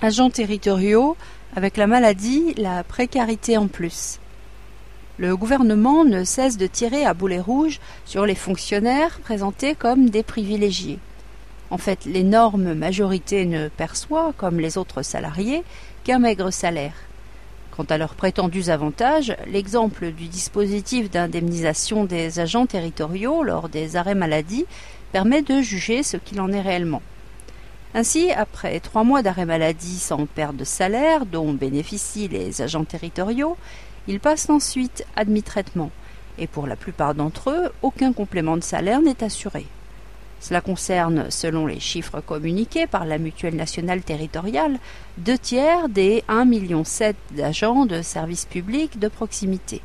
Agents territoriaux, avec la maladie, la précarité en plus. Le gouvernement ne cesse de tirer à boulet rouge sur les fonctionnaires présentés comme des privilégiés. En fait, l'énorme majorité ne perçoit, comme les autres salariés, qu'un maigre salaire. Quant à leurs prétendus avantages, l'exemple du dispositif d'indemnisation des agents territoriaux lors des arrêts maladie permet de juger ce qu'il en est réellement. Ainsi, après 3 mois d'arrêt maladie sans perte de salaire dont bénéficient les agents territoriaux, ils passent ensuite admis-traitement, et pour la plupart d'entre eux, aucun complément de salaire n'est assuré. Cela concerne, selon les chiffres communiqués par la Mutuelle nationale territoriale, 2/3 des 1,7 million d'agents de services publics de proximité.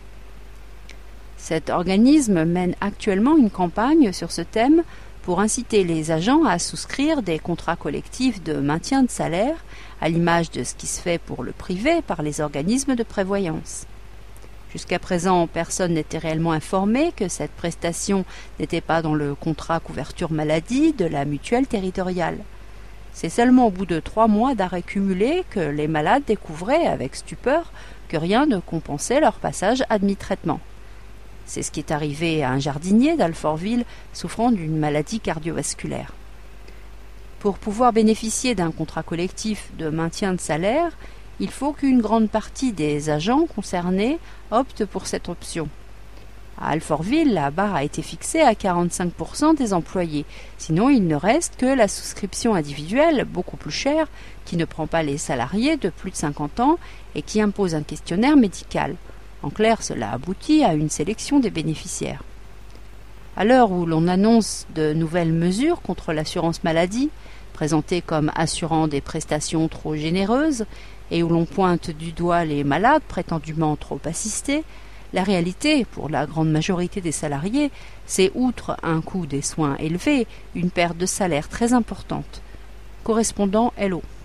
Cet organisme mène actuellement une campagne sur ce thème pour inciter les agents à souscrire des contrats collectifs de maintien de salaire, à l'image de ce qui se fait pour le privé par les organismes de prévoyance. Jusqu'à présent, personne n'était réellement informé que cette prestation n'était pas dans le contrat couverture maladie de la mutuelle territoriale. C'est seulement au bout de 3 mois d'arrêt cumulé que les malades découvraient avec stupeur que rien ne compensait leur passage admis-traitement. C'est ce qui est arrivé à un jardinier d'Alfortville souffrant d'une maladie cardiovasculaire. Pour pouvoir bénéficier d'un contrat collectif de maintien de salaire, il faut qu'une grande partie des agents concernés optent pour cette option. À Alfortville, la barre a été fixée à 45% des employés, sinon il ne reste que la souscription individuelle, beaucoup plus chère, qui ne prend pas les salariés de plus de 50 ans et qui impose un questionnaire médical. En clair, cela aboutit à une sélection des bénéficiaires. À l'heure où l'on annonce de nouvelles mesures contre l'assurance maladie, présentées comme assurant des prestations trop généreuses, et où l'on pointe du doigt les malades prétendument trop assistés, la réalité, pour la grande majorité des salariés, c'est outre un coût des soins élevé, une perte de salaire très importante. Correspondant LO.